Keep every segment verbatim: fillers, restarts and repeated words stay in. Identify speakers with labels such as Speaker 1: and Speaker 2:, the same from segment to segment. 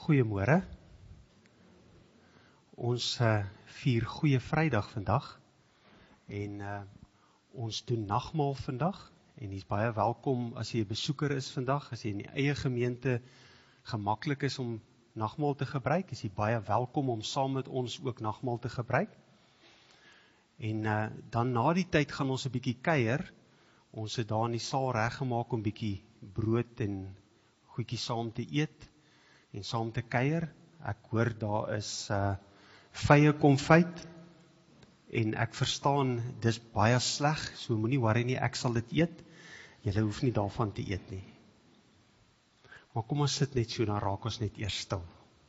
Speaker 1: Goeiemôre. Ons uh, vier Goeie Vrydag vandag en uh, ons doen nagmaal vandag en jy is baie welkom as jy 'n besoeker is vandag, as jy in die eie gemeente gemaklik is om nagmaal te gebruik, is jy baie welkom om saam met ons ook nagmaal te gebruik. En uh, dan na die tyd gaan ons 'n bietjie kuier. Ons het daar in die saal reggemaak om bietjie brood en goedjies saam te eet en saam te kuier. Ek hoor daar is uh, vye konfyt en ek verstaan dis baie sleg, so moenie worry nie, ek sal dit eet. Julle hoef nie daarvan te eet nie. Maar kom ons sit net so, dan raak ons net eers stil.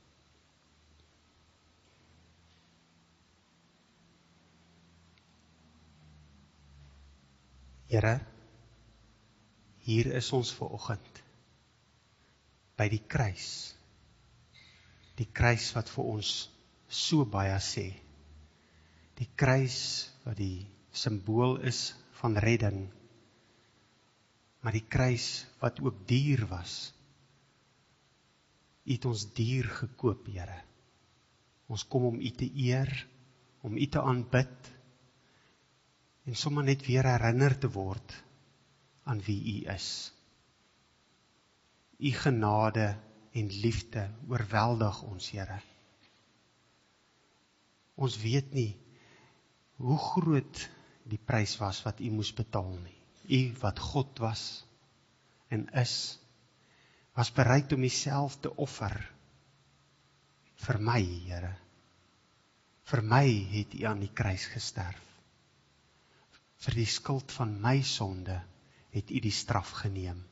Speaker 1: Here, hier is ons vanoggend by die kruis. Die kruis wat vir ons so baie sê. Die kruis wat die simbool is van redding. Maar die kruis wat ook duur was. U het ons duur gekoop, Here. Ons kom om U te eer, om U te aanbid, en sommer net weer herinner te word aan wie U is. U genade en liefde oorweldig ons, Here. Ons weet nie hoe groot die prys was wat U moes betaal nie. U wat God was en is, was bereid om Uself te offer vir my, Here. Vir my het U aan die kruis gesterf. Vir die skuld van my sonde het U die straf geneem.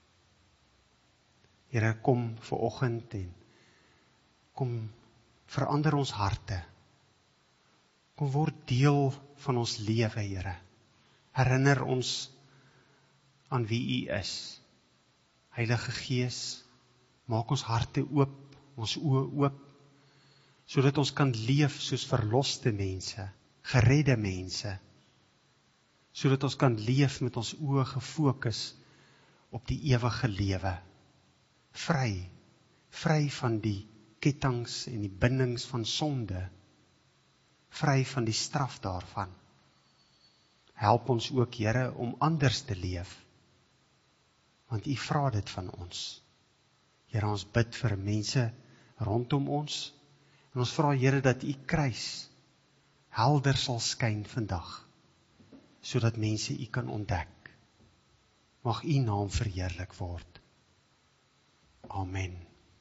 Speaker 1: Here, kom vanoggend en kom verander ons harte. Kom word deel van ons lewe, Here. Herinner ons aan wie U is. Heilige Gees, maak ons harte oop, ons oë oop, sodat ons kan leef soos verloste mense, geredde mense, sodat ons kan leef met ons oë gefokus op die ewige lewe, vry, vry van die kettinge en die bindings van sonde, vry van die straf daarvan. Help ons ook, Here, om anders te leef, want U vra dit van ons. Here, ons bid vir mense rondom ons, en ons vra, Here, dat U kruis helder sal skyn vandag, sodat mense U kan ontdek. Mag U naam verheerlik word. Amen.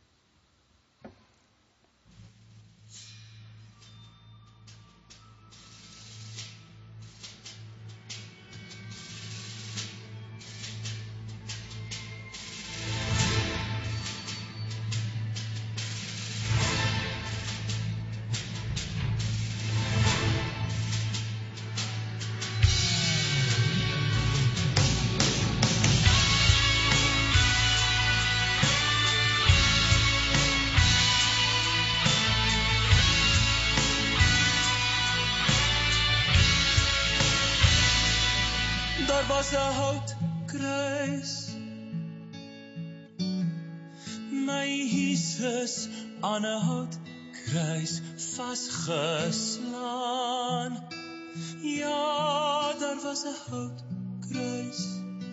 Speaker 2: Daar was 'n houtkruis, my Jesus aan 'n houtkruis vasgeslaan. Ja, daar was 'n houtkruis,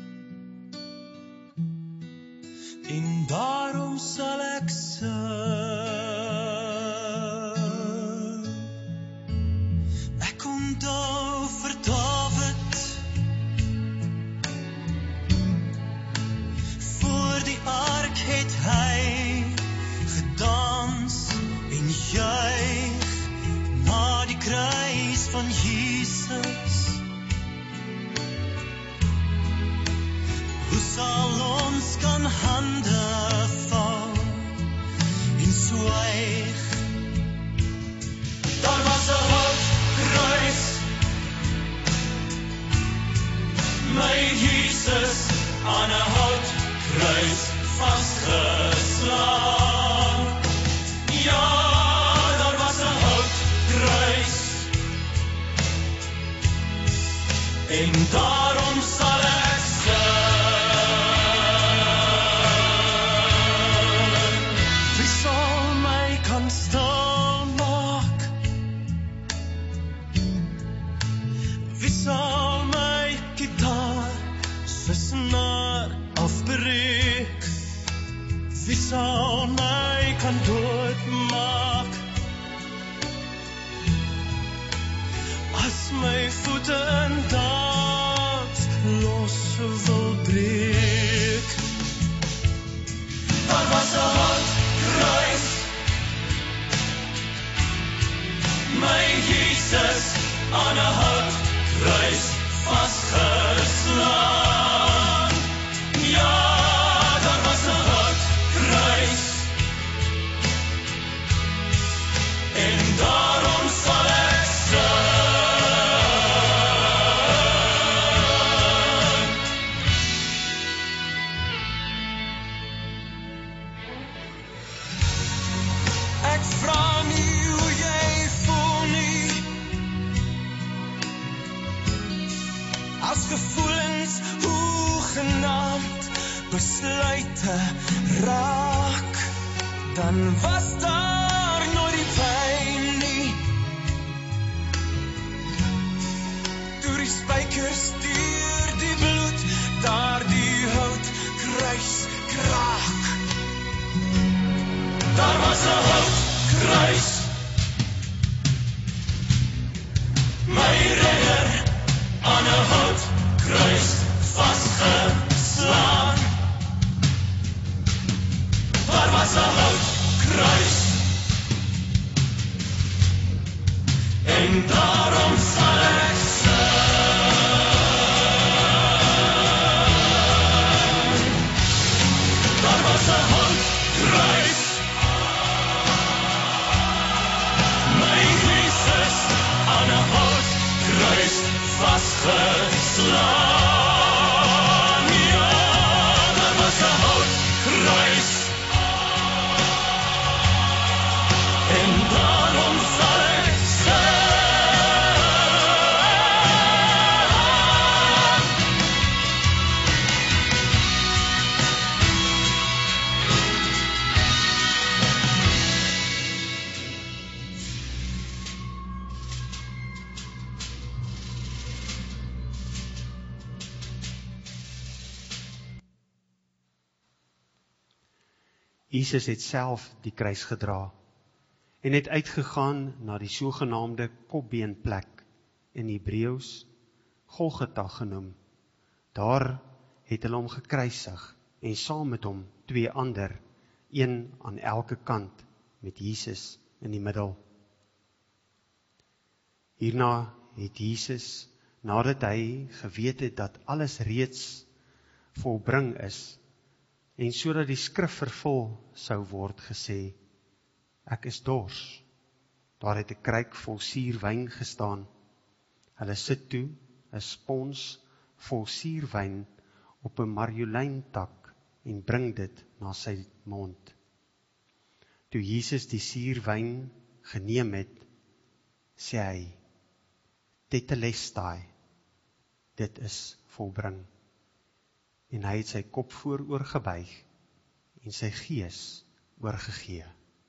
Speaker 2: en daarom sal ek sing. Ek onthou vir Dawid, ark het hy gedans en juig na die kruis van Jesus. Hoe sal ons kan hande val en swyg? Daar was 'n houtkruis, my Jesus aan 'n houtkruis kruis vasgeslaan. Ja, daar was 'n houtkruis, en daarom sal ek sing. Wie sal Wie sal my kan doodmaak? As my voete in dans los wil breek. Daar was 'n handkruis, my Jesus aan 'n handkruis vasgeslaan. Ja, daar was 'n handkruis, en daarom sal ek sing. Ek vra nie hoe jy voel nie, as gevoelens hoegenaamd besluite raak, dan was daar nooit die pyn nie. Toe die spykers deur die bloed, daar die hout kruis kraak. Daar was 'n houtkruis, my redder aan 'n houtkruis vasgeslaan. Daar was 'n houtkruis, en daarom sal ek sing. Daar was 'n houtkruis, my Jesus aan 'n houtkruis vasgeslaan. Ja, daar was 'n houtkruis, en daarom sal ek sing.
Speaker 1: Jesus het self die kruis gedra en het uitgegaan na die sogenaamde kopbeenplek, in Hebreëus Golgotha genoem. Daar het hulle hom gekruisig en saam met hom twee ander, een aan elke kant met Jesus in die middel. Hierna het Jesus, nadat hy geweet het dat alles reeds volbring is, en sodat die skrif vervul sou word, gesê, ek is dors. Daar het 'n kruik vol suurwyn gestaan. Hulle sit toe 'n spons vol suurwyn op 'n marjolyntak en bring dit na sy mond. Toe Jesus die suurwyn geneem het, sê hy, tetelestai, dit is volbring. En hy het sy kop vooroor gebuig en sy gees oorgegee.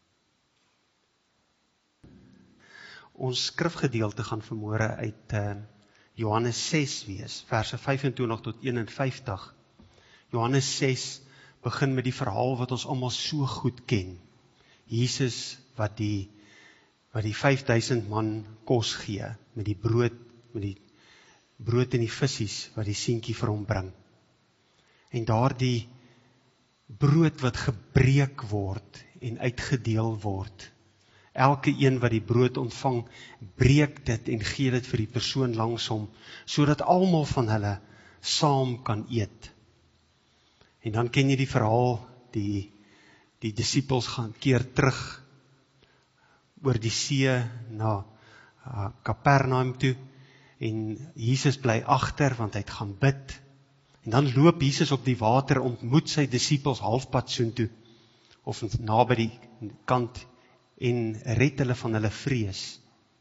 Speaker 1: Ons skrifgedeelte gaan vanmôre uit uh, Johannes ses wees, verse vyf-en-twintig tot een-en-vyftig. Johannes ses begin met die verhaal wat ons almal so goed ken. Jesus wat die wat die vyf duisend man kos gee met die brood, met die brood en die visse wat die seentjie vir hom bring. En daardie brood wat gebreek word en uitgedeel word. Elke een wat die brood ontvang, breek dit en gee dit vir die persoon langs hom, sodat almal van hulle saam kan eet. En dan ken jy die verhaal, die, die disippels gaan keer terug oor die see na uh, Kapernaum toe, en Jesus bly agter, want hy het gaan bid. En dan loop Jesus op die water, ontmoet sy disippels halfpad soontoe, of naby die kant, en red hulle van hulle vrees.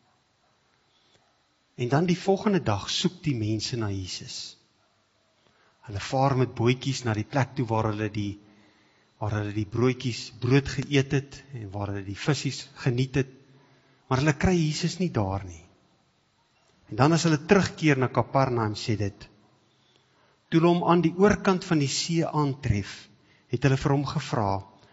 Speaker 1: En dan die volgende dag soek die mense na Jesus. Hulle vaar met bootjies na die plek toe waar hulle die, waar hulle die broodjies brood geëet het, en waar hulle die visse geniet het, maar hulle kry Jesus nie daar nie. En dan as hulle terugkeer na Kapernaum, sê dit, toe hulle hom aan die oorkant van die see aantref, het hulle vir hom gevra,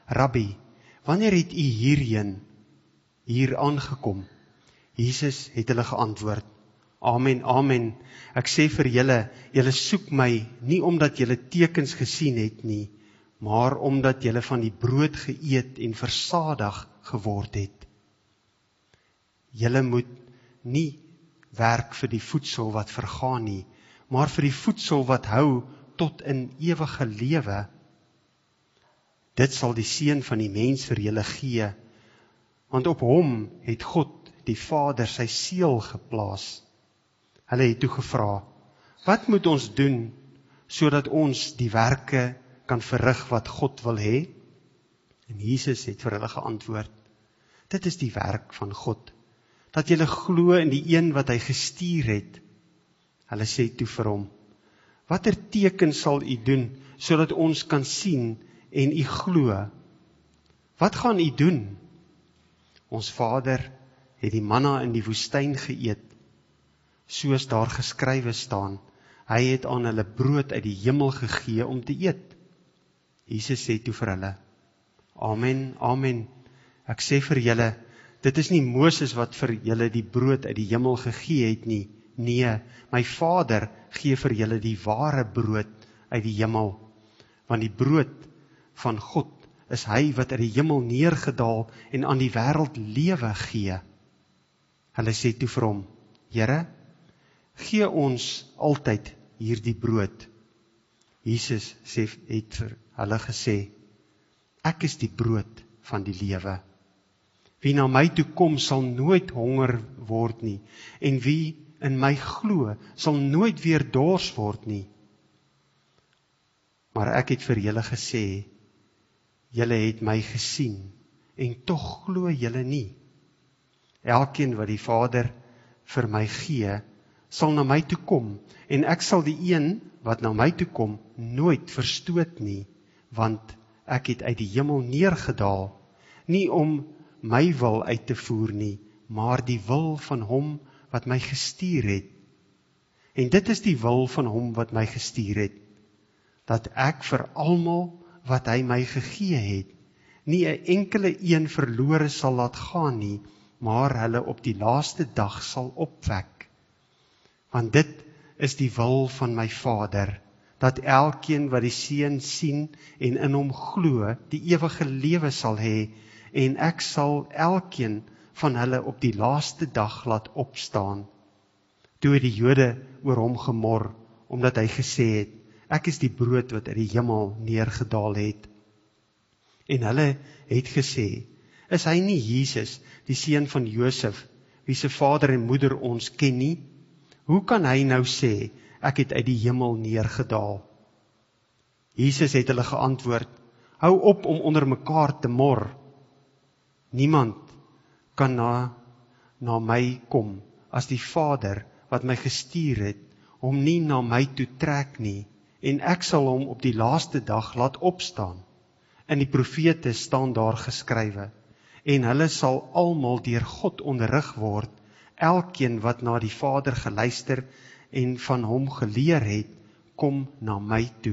Speaker 1: Rabbi, wanneer het u hierheen, hier aangekom? Jesus het hulle geantwoord, Amen, amen, ek sê vir julle, julle soek my, nie omdat julle tekens gesien het nie, maar omdat julle van die brood geëet en versadig geword het. Julle moet nie werk vir die voedsel wat vergaan nie, maar vir die voedsel wat hou tot in ewige lewe. Dit sal die Seun van die mens vir julle gee, want op hom het God, die Vader, sy seël geplaas. Hulle het toe gevra, wat moet ons doen, sodat ons die werke kan verrig wat God wil hê? En Jesus het vir hulle geantwoord, dit is die werk van God, dat julle glo in die een wat hy gestuur het. Hulle sê toe vir hom, watter teken sal u doen, sodat ons kan sien en u glo? Wat gaan u doen? Ons Vader het die manna in die woestyn geëet, soos daar geskrywe staan, hy het aan hulle brood uit die hemel gegee om te eet. Jesus sê toe vir hulle, Amen, amen, ek sê vir julle, dit is nie Moses wat vir julle die brood uit die hemel gegee het nie, nee, my Vader gee vir julle die ware brood uit die hemel, want die brood van God is hy wat uit die hemel neergedaal en aan die wêreld lewe gee. Hulle sê toe vir hom, Here, gee ons altyd hierdie brood. Jesus sê, het vir hulle gesê, ek is die brood van die lewe. Wie na my toe kom, sal nooit honger word nie, en wie in my glo, sal nooit weer dors word nie. Maar ek het vir julle gesê, julle het my gesien, en tog glo julle nie. Elkeen wat die Vader vir my gee, sal na my toe kom, en ek sal die een wat na my toe kom, nooit verstoot nie, want ek het uit die hemel neergedaal, nie om my wil uit te voer nie, maar die wil van hom wat my gestuur het. En dit is die wil van hom wat my gestuur het, dat ek vir almal wat hy my gegee het, nie 'n enkele een verlore sal laat gaan nie, maar hulle op die laaste dag sal opwek. Want dit is die wil van my Vader, dat elkeen wat die Seun sien en in hom glo, die ewige lewe sal hê, en ek sal elkeen van hulle op die laaste dag laat opstaan. Toe het die Jode oor hom gemor, omdat hy gesê het, ek is die brood wat uit die hemel neergedaal het. En hulle het gesê, is hy nie Jesus, die seun van Josef, wie se vader en moeder ons ken nie? Hoe kan hy nou sê, ek het uit die hemel neergedaal? Jesus het hulle geantwoord, hou op om onder mekaar te mor. Niemand kan na, na my kom, as die Vader wat my gestuur het, hom nie na my toe trek nie, en ek sal hom op die laaste dag laat opstaan. In die profete staan daar geskrywe, en hulle sal almal deur God onderrig word, elkeen wat na die Vader geluister en van hom geleer het, kom na my toe.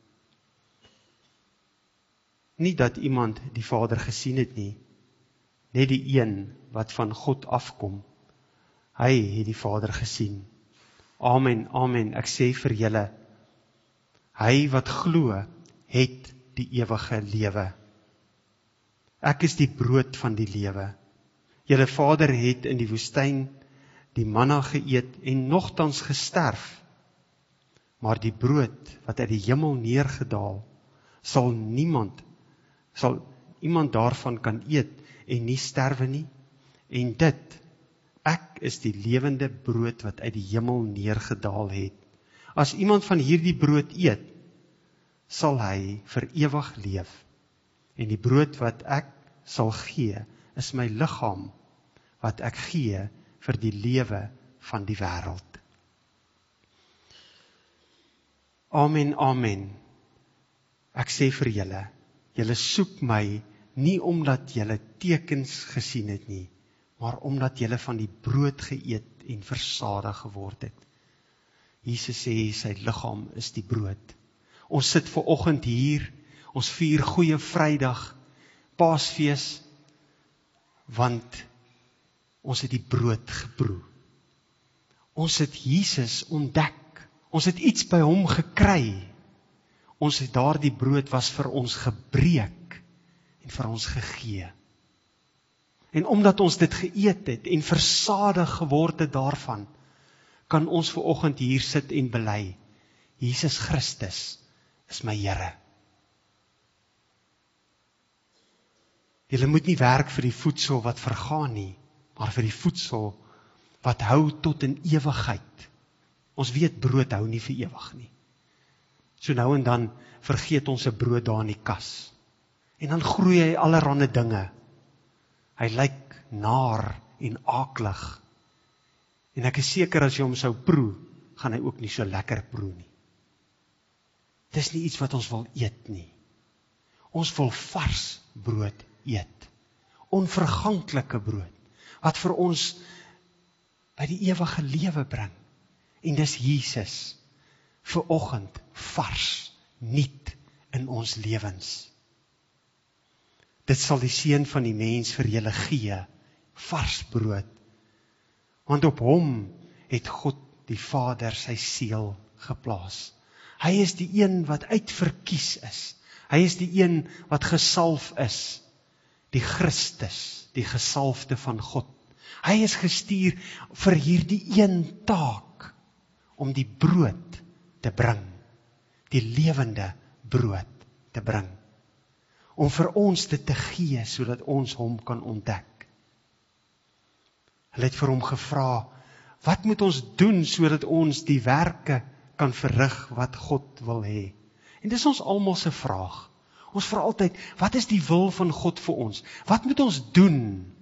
Speaker 1: Nie dat iemand die Vader gesien het nie, net die een wat van God afkom. Hy het die Vader gesien. Amen, amen, ek sê vir julle, hy wat glo, het die ewige lewe. Ek is die brood van die lewe. Julle vader het in die woestyn die manna geëet en nogtans gesterf. Maar die brood wat uit die hemel neergedaal, sal niemand, sal iemand daarvan kan eet en nie sterwe nie. En dit, ek is die lewende brood wat uit die hemel neergedaal het. As iemand van hierdie brood eet, sal hy vir ewig leef. En die brood wat ek sal gee, is my liggaam, wat ek gee vir die lewe van die wêreld. Amen, amen. Ek sê vir julle, julle soek my nie omdat julle tekens gesien het nie, maar omdat julle van die brood geëet en versadig geword het. Jesus sê sy liggaam is die brood. Ons sit ver oggend hier, ons vier Goeie Vrydag, Paasfees, want ons het die brood geproe. Ons het Jesus ontdek. Ons het iets by hom gekry. Ons het daardie brood was vir ons gebreek en vir ons gegee. En omdat ons dit geëet het en versadig geword het daarvan, kan ons vanoggend hier sit en bely, Jesus Christus is my Here. Julle moet nie werk vir die voedsel wat vergaan nie, maar vir die voedsel wat hou tot in ewigheid. Ons weet brood hou nie vir ewig nie. So nou en dan vergeet ons 'n brood daar in die kas. En dan groei hy allerhande dinge. Hy lyk naar en aaklig. En ek is seker as jy hom sou proe, gaan hy ook nie so lekker proe nie. Dis nie iets wat ons wil eet nie. Ons wil vars brood eet. Onverganklike brood, wat vir ons by die ewige lewe bring. En dis Jesus, vir oggend vars, nuut in ons lewens. Dit sal die seun van die mens vir julle gee, vars brood. Want op hom het God die Vader sy seël geplaas. Hy is die een wat uitverkies is. Hy is die een wat gesalf is. Die Christus, die gesalfde van God. Hy is gestuur vir hierdie een taak, om die brood te bring. Die lewende brood te bring. Om vir ons dit te gee, sodat ons hom kan ontdek. Hulle het vir hom gevra, wat moet ons doen, sodat ons die werke kan verrig wat God wil hê? En dis ons almal se vraag. Ons vra altyd, wat is die wil van God vir ons? Wat moet ons doen?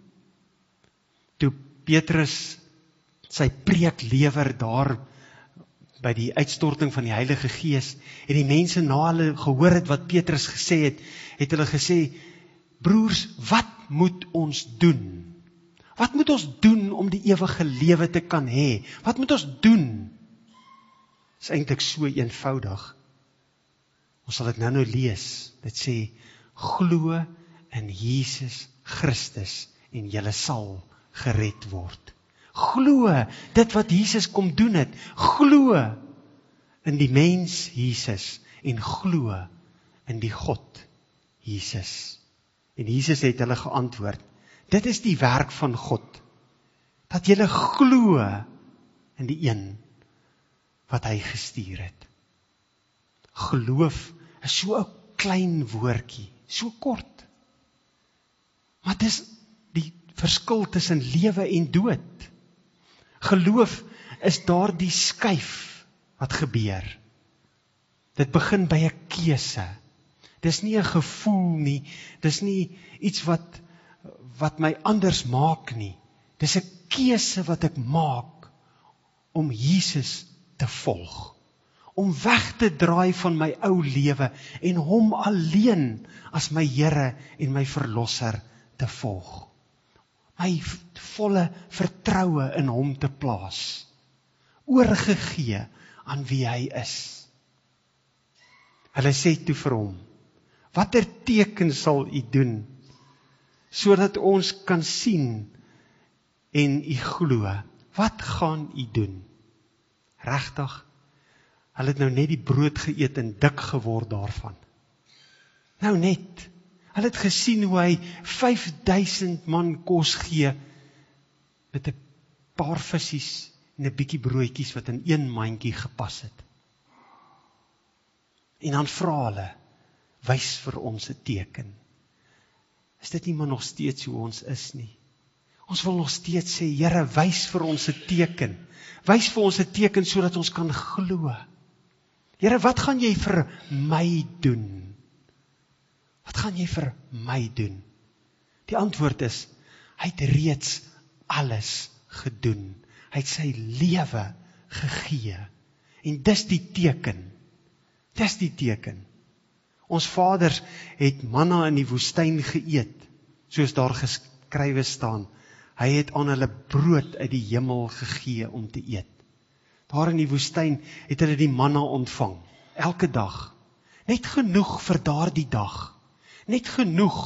Speaker 1: Toe Petrus sy preek lewer daar by die uitstorting van die Heilige Gees, en die mense na hulle gehoor het wat Petrus gesê het, het hulle gesê, broers, wat moet ons doen? Wat moet ons doen om die ewige lewe te kan hê? Wat moet ons doen? Dit is eintlik so eenvoudig. Ons sal dit nou nou lees. Dit sê, glo in Jesus Christus en julle sal gered word. Glo dit wat Jesus kom doen het. Glo in die mens Jesus en glo in die God Jesus. En Jesus het hulle geantwoord, dit is die werk van God, dat julle glo in die een wat hy gestuur het. Geloof is so 'n klein woordjie, so kort. Maar dis die verskil tussen lewe en dood. Geloof is daardie skuif wat gebeur. Dit begin by 'n keuse. Dis nie 'n gevoel nie, dis nie iets wat wat my anders maak nie. Dis 'n keuse wat ek maak om Jesus te volg. Om weg te draai van my ou lewe en hom alleen as my Here en my verlosser te volg. My volle vertroue in hom te plaas. Oorgegee aan wie hy is. Hulle sê toe vir hom, watter teken sal u doen, sodat ons kan sien en u glo? Wat gaan u doen? Regtig, hulle het nou net die brood geëet en dik geword daarvan. Nou net, hulle het gesien hoe hy vyf duisend man kos gee, met 'n paar visies en 'n bietjie broodjies wat in een mandjie gepas het. En dan vra hulle, wys vir ons 'n teken. Is dit nie maar nog steeds hoe ons is nie? Ons wil nog steeds sê, Here, wys vir ons 'n teken. Wys vir ons 'n teken sodat ons kan glo. Here, wat gaan jy vir my doen? Wat gaan jy vir my doen? Die antwoord is, hy het reeds alles gedoen. Hy het sy lewe gegee. En dis die teken. Dis die teken. Ons vaders het manna in die woestyn geëet, soos daar geskrywe staan. Hy het aan hulle brood uit die hemel gegee om te eet. Daar in die woestyn het hulle die manna ontvang, elke dag. Net genoeg vir daardie dag. Net genoeg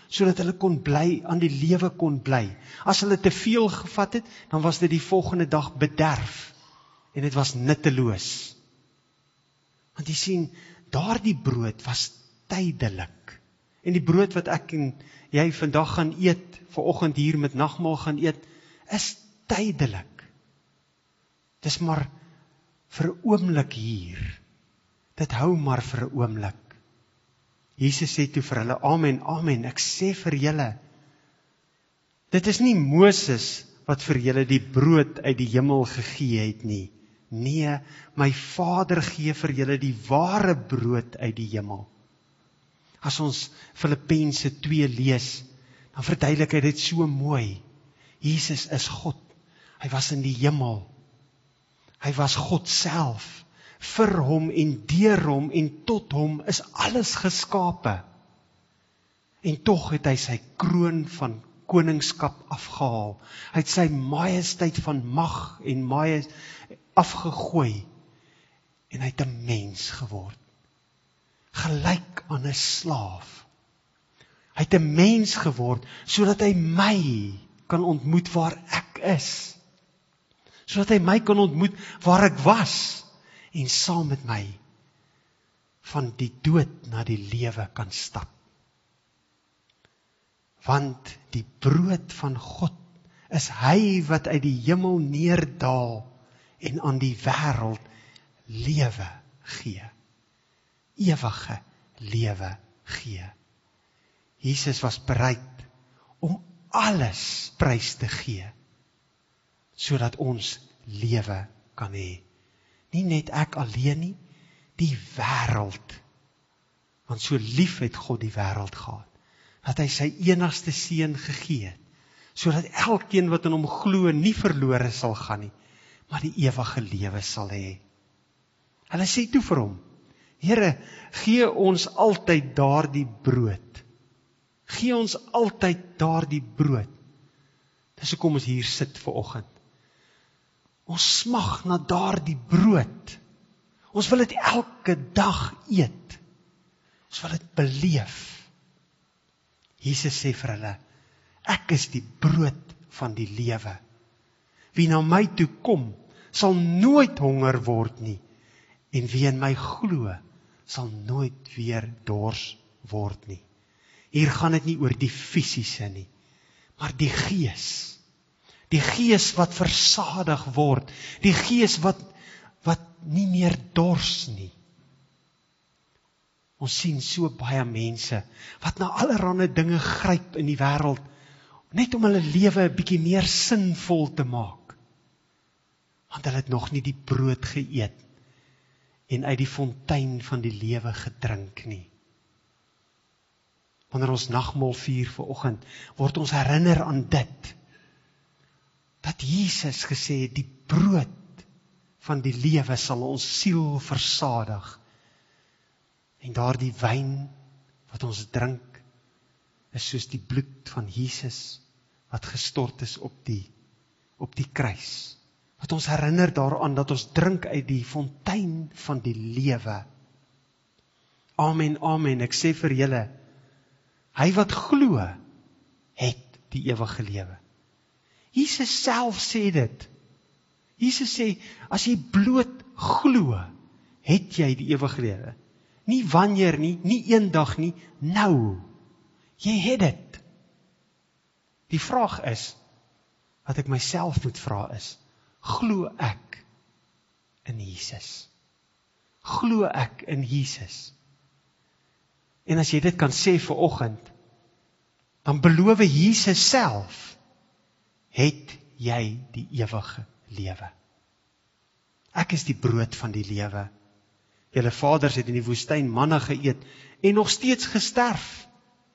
Speaker 1: sodat hulle kon bly, aan die lewe kon bly. As hulle te veel gevat het, dan was dit die volgende dag bederf, en dit was nutteloos. Want jy sien, daardie brood was tydelik, en die brood wat ek en jy vandag gaan eet, vanoggend hier met nagmaal gaan eet, is tydelik. Dis maar vir 'n oomblik hier. Dit hou maar vir 'n oomblik. Jesus sê toe vir hulle, amen, amen, ek sê vir julle, dit is nie Moses wat vir julle die brood uit die hemel gegee het nie. Nee, my Vader gee vir julle die ware brood uit die hemel. As ons Filippense twee lees, dan verduidelik hy dit so mooi. Jesus is God. Hy was in die hemel. Hy was God self. Vir hom en deur hom en tot hom is alles geskape. En tog het hy sy kroon van koningskap afgehaal. Hy het sy majesteit van mag en majesteit afgegooi. En hy het 'n mens geword. Gelyk aan 'n slaaf. Hy het 'n mens geword, sodat hy my kan ontmoet waar ek is. Sodat hy my kan ontmoet waar ek was. En saam met my van die dood na die lewe kan stap. Want die brood van God is hy wat uit die hemel neerdaal en aan die wêreld lewe gee. Ewige lewe gee. Jesus was bereid om alles prys te gee, sodat ons lewe kan hê. Nie net ek alleen nie, die wêreld. Want so lief het God die wêreld gehad, dat hy sy enigste seun gegee het, sodat elkeen wat in hom glo nie verlore sal gaan nie, maar die ewige lewe sal hê. Hulle sê toe vir hom, Here, gee ons altyd daardie brood. Gee ons altyd daardie brood. Dis hoekom ons hier sit vanoggend. Ons smag na daardie brood. Ons wil dit elke dag eet. Ons wil dit beleef. Jesus sê vir hulle, ek is die brood van die lewe. Wie na my toe kom, sal nooit honger word nie. En wie in my glo, sal nooit weer dors word nie. Hier gaan dit nie oor die fisiese nie, maar die gees. Die gees wat versadig word, die gees wat, wat nie meer dors nie. Ons sien so baie mense, wat na allerlei dinge gryp in die wêreld, net om hulle lewe 'n bietjie meer sinvol te maak. Want hulle het nog nie die brood geëet, en uit die fontein van die lewe gedrink nie. Wanneer ons nagmaal vier vanoggend, word ons herinner aan dit, dat Jesus gesê het, die brood van die lewe sal ons siel versadig. En daardie wyn wat ons drink, is soos die bloed van Jesus, wat gestort is op die, op die kruis. Wat ons herinner daaraan dat ons drink uit die fontein van die lewe. Amen, amen, ek sê vir julle, hy wat glo, het die ewige lewe. Jesus self sê dit. Jesus sê, as jy bloot glo, het jy die ewige lewe. Nie wanneer nie, nie eendag nie, nou. Jy het dit. Die vraag is, wat ek myself moet vra is, glo ek in Jesus? Glo ek in Jesus? En as jy dit kan sê vanoggend, dan beloof Jesus self, het jy die ewige lewe. Ek is die brood van die lewe. Julle vaders het in die woestyn manna geëet en nog steeds gesterf.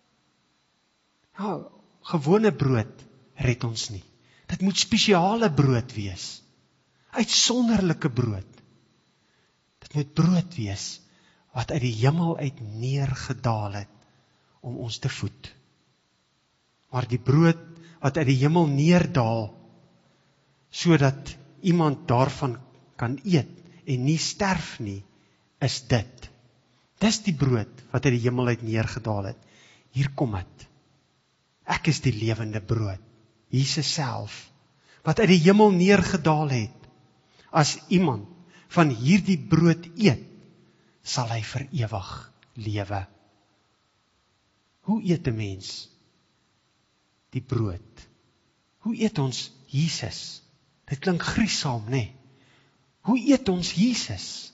Speaker 1: Ja, gewone brood red ons nie. Dit moet spesiale brood wees. Uitsonderlike brood. Dit moet brood wees wat uit die hemel uit neergedaal het om ons te voed. Maar die brood wat uit die hemel neerdaal, sodat iemand daarvan kan eet en nie sterf nie, is dit. Dis die brood wat uit die hemel uit neergedaal het. Hier kom het. Ek is die lewende brood, Jesus self, wat uit die hemel neergedaal het. As iemand van hierdie brood eet, sal hy vir ewig lewe. Hoe eet 'n mens die brood? Hoe eet ons Jesus? Dit klink gruisam, nê? Nee. Hoe eet ons Jesus?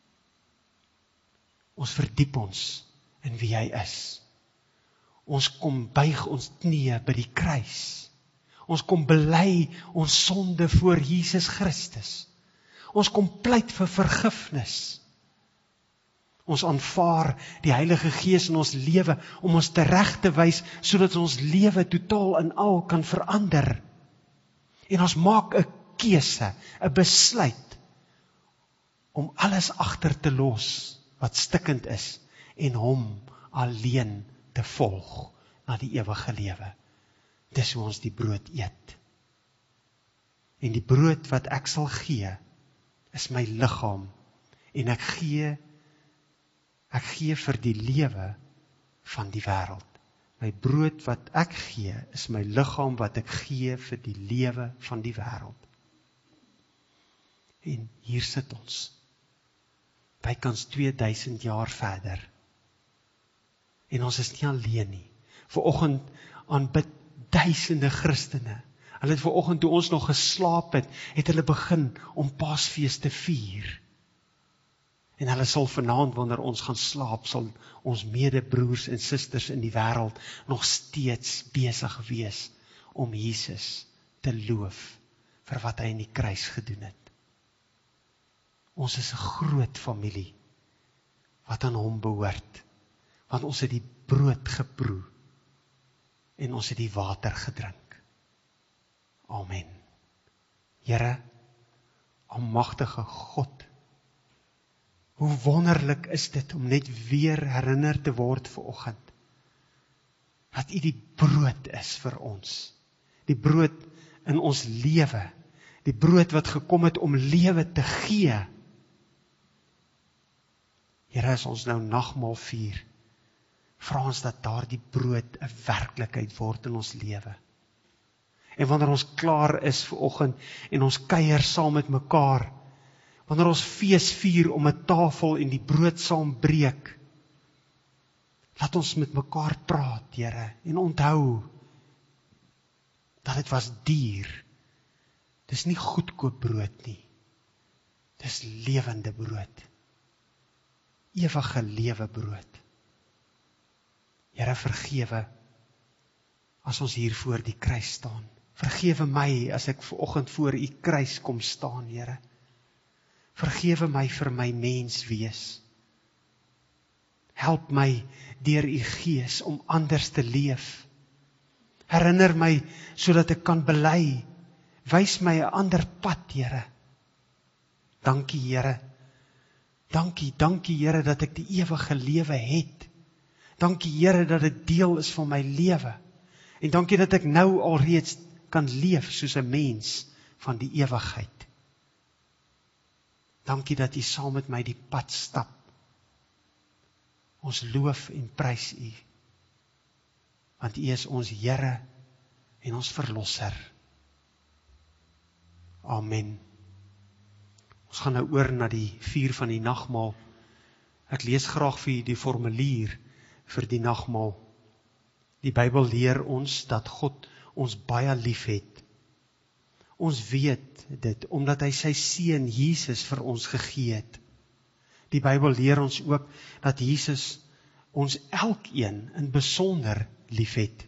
Speaker 1: Ons verdiep ons in wie hy is. Ons kom buig ons knieë by die kruis. Ons kom bely ons sonde voor Jesus Christus. Ons kom pleit vir vergifnis. Ons aanvaar die Heilige Gees in ons lewe om ons tereg te wys, sodat ons lewe totaal en al kan verander. En ons maak 'n keuse, 'n besluit, om alles agter te los wat stikkend is, en hom alleen te volg na die ewige lewe. Dis hoe ons die brood eet. En die brood wat ek sal gee, is my liggaam, en ek gee, ek gee vir die lewe van die wêreld. My brood wat ek gee, is my liggaam wat ek gee vir die lewe van die wêreld. En hier sit ons, bykans tweeduisend jaar verder. En ons is nie alleen nie. Vanoggend aanbid duisende Christene. Hulle het vanoggend, toe ons nog geslaap het, het hulle begin om Paasfees te vier. En hulle sal vanaand, wanneer ons gaan slaap, sal ons medebroers en susters in die wêreld nog steeds besig wees om Jesus te loof vir wat hy in die kruis gedoen het. Ons is 'n groot familie wat aan hom behoort, want ons het die brood geproe en ons het die water gedrink. Amen. Here, almagtige God, hoe wonderlik is dit om net weer herinner te word vanoggend, dat U die brood is vir ons, die brood in ons lewe, die brood wat gekom het om lewe te gee. Here, as ons nou nagmaal vier, vra ons dat daardie brood 'n werklikheid word in ons lewe. En wanneer ons klaar is vanoggend en ons kuier saam met mekaar, wanneer ons fees vier om 'n tafel en die brood saam breek, laat ons met mekaar praat, Here, en onthou dat dit was duur. Dis nie goedkoop brood nie. Dis lewende brood. Ewige lewe brood. Here, vergewe as ons hier voor die kruis staan. Vergewe my as ek vanoggend voor U kruis kom staan, Here. Vergewe my vir my mens wees. Help my deur U Gees om anders te leef. Herinner my sodat ek kan bely. Wys my 'n ander pad, Here. Dankie, Here. Dankie, dankie, Here, dat ek die ewige lewe het. Dankie, Here, dat dit deel is van my lewe. En dankie dat ek nou alreeds kan leef soos 'n mens van die ewigheid. Dankie dat U saam met my die pad stap. Ons loof en prys U, want U is ons Here en ons Verlosser. Amen. Ons gaan nou oor na die vier van die nagmaal. Ek lees graag vir u die formulier vir die nagmaal. Die Bybel leer ons dat God ons baie lief het. Ons weet dit omdat hy sy seun Jesus vir ons gegee het. Die Bybel leer ons ook dat Jesus ons elkeen in besonder lief het.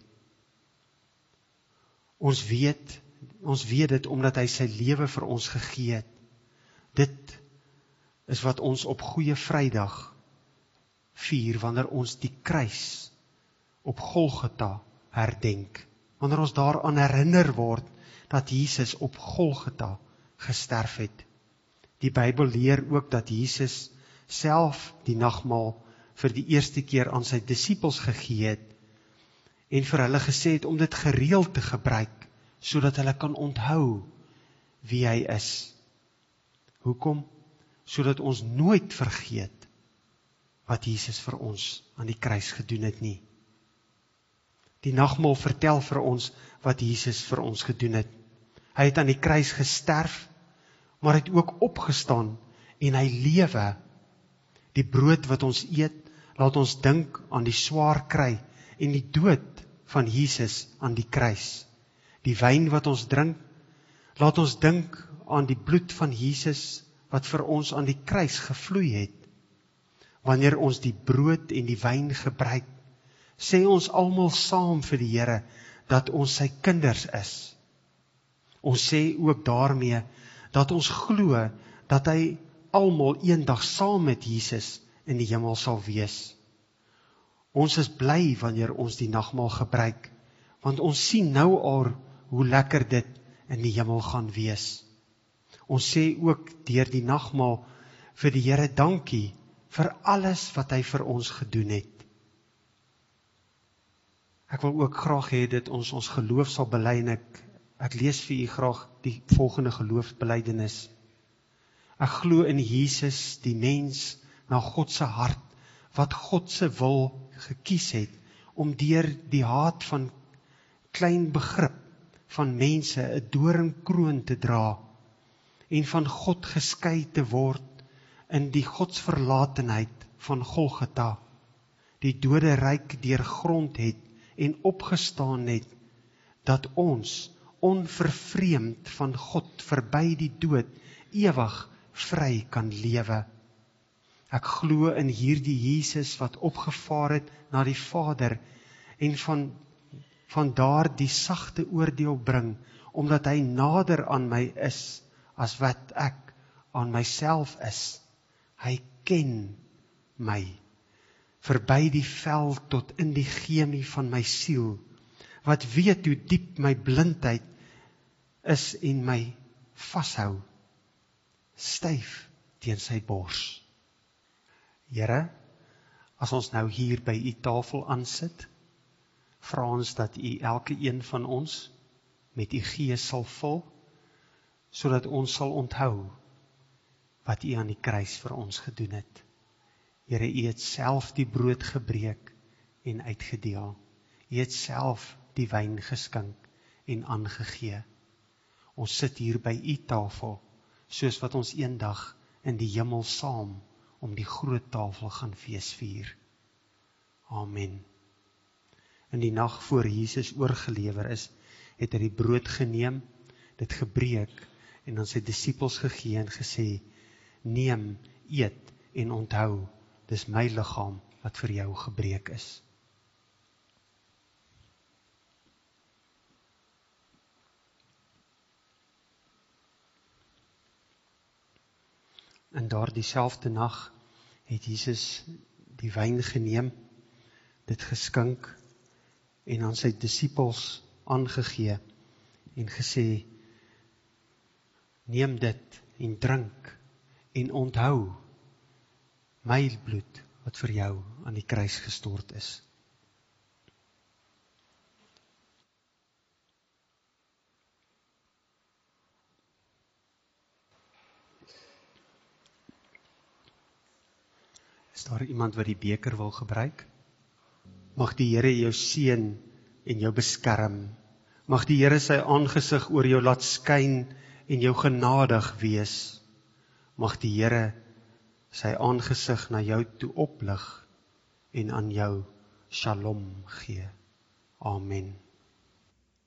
Speaker 1: Ons weet, ons weet dit omdat hy sy lewe vir ons gegee het. Dit is wat ons op Goeie Vrydag vier, wanneer ons die kruis op Golgotha herdenk. Wanneer ons daaraan herinner word dat Jesus op Golgotha gesterf het. Die Bybel leer ook dat Jesus self die nagmaal vir die eerste keer aan sy disippels gegee het en vir hulle gesê het om dit gereeld te gebruik, sodat hulle kan onthou wie hy is. Hoekom? Sodat ons nooit vergeet wat Jesus vir ons aan die kruis gedoen het nie. Die nagmaal vertel vir ons wat Jesus vir ons gedoen het. Hy het aan die kruis gesterf, maar hy het ook opgestaan en hy lewe. Die brood wat ons eet, laat ons dink aan die swaar kry en die dood van Jesus aan die kruis. Die wyn wat ons drink, laat ons dink aan die bloed van Jesus wat vir ons aan die kruis gevloei het. Wanneer ons die brood en die wyn gebruik, sê ons almal saam vir die Here dat ons sy kinders is. Ons sê ook daarmee dat ons glo dat hy almal eendag saam met Jesus in die hemel sal wees. Ons is bly wanneer ons die nagmaal gebruik, want ons sien nou al hoe lekker dit in die hemel gaan wees. Ons sê ook deur die nagmaal vir die Here dankie vir alles wat hy vir ons gedoen het. Ek wil ook graag hê dat ons ons geloof sal bely en ek, ek lees vir u graag die volgende geloofsbelydenis. Ek glo in Jesus, die mens na God se hart, wat God se wil gekies het, om deur die haat van klein begrip van mense 'n doringkroon te dra, en van God geskei te word in die godsverlatenheid van Golgotha, die dode ryk deurgrond het en opgestaan het, dat ons onvervreemd van God verby die dood ewig vry kan lewe. Ek glo in hierdie Jesus wat opgevaar het na die Vader en van, van daar die sagte oordeel bring, omdat hy nader aan my is as wat ek aan myself is. Hy ken my, verby die vel tot in die chemie van my siel, wat weet hoe diep my blindheid is en my vashou, styf teen sy bors. Here, as ons nou hier by u tafel aansit, vra ons dat u elke een van ons met u gees sal vul, sodat ons sal onthou wat u aan die kruis vir ons gedoen het. Here, u het self die brood gebreek en uitgedeel. U het self die wyn geskink en aangegee. Ons sit hier by u tafel, soos wat ons eendag in die hemel saam om die groot tafel gaan feesvier. Amen. In die nag voor Jesus oorgelewer is, het hy die brood geneem, dit gebreek en aan sy disippels gegee en gesê, neem, eet en onthou, dis my liggaam wat vir jou gebreek is. En daar dieselfde nag het Jesus die wyn geneem, dit geskink en aan sy disippels aangegee en gesê, neem dit en drink en onthou my bloed wat vir jou aan die kruis gestort is. Is daar iemand wat die beker wil gebruik? Mag die Here jou seën en jou beskerm. Mag die Here sy aangesig oor jou laat skyn en jou genadig wees. Mag die Here sy aangesig na jou toe oplig en aan jou shalom gee. Amen.